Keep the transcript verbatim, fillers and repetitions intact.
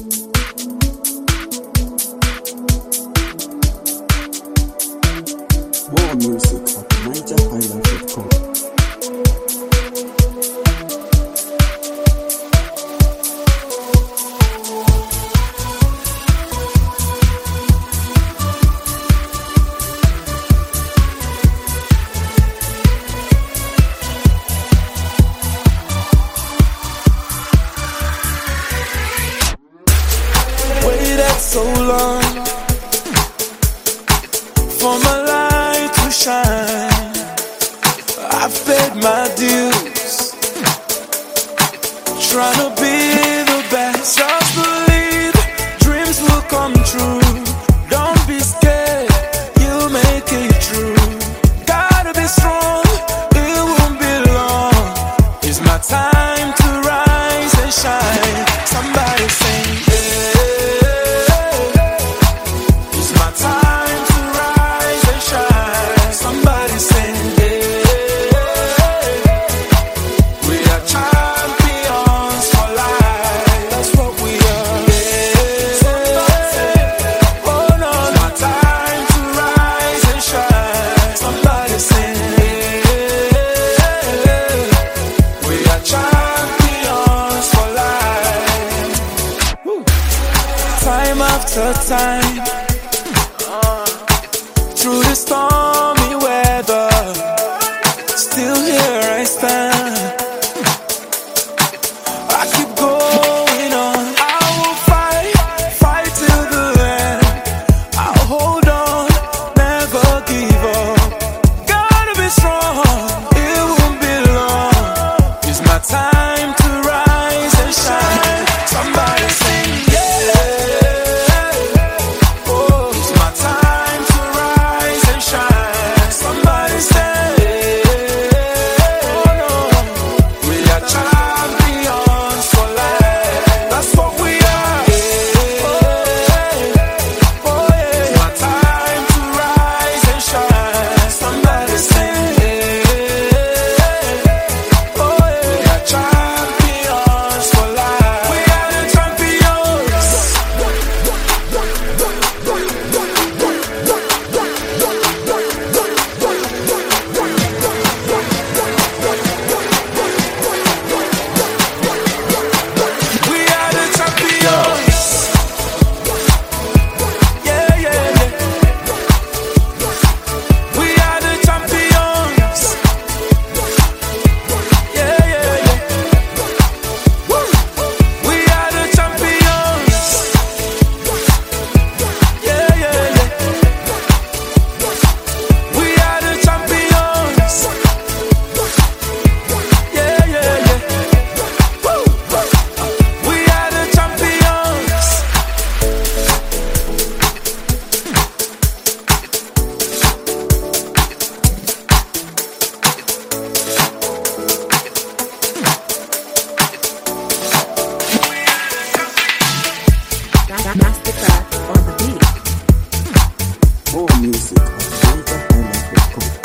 More music at niger highlife dot com. So long for my light to shine. I've paid my dues, trying to be the best. Just believe dreams will come true. Don't be scared, you'll make it true. Gotta be strong, it won't be long. It's my time to rise and shine. Somebody sing. Time after time, through the stormy weather, still here I stand. I keep going on. I will fight, fight till the end. I'll hold on, never give up. Gotta be strong, it won't be long. It's my time to rise and shine. Somebody sing, yeah. Mastercraft on the beat. More music at niger highlife dot com.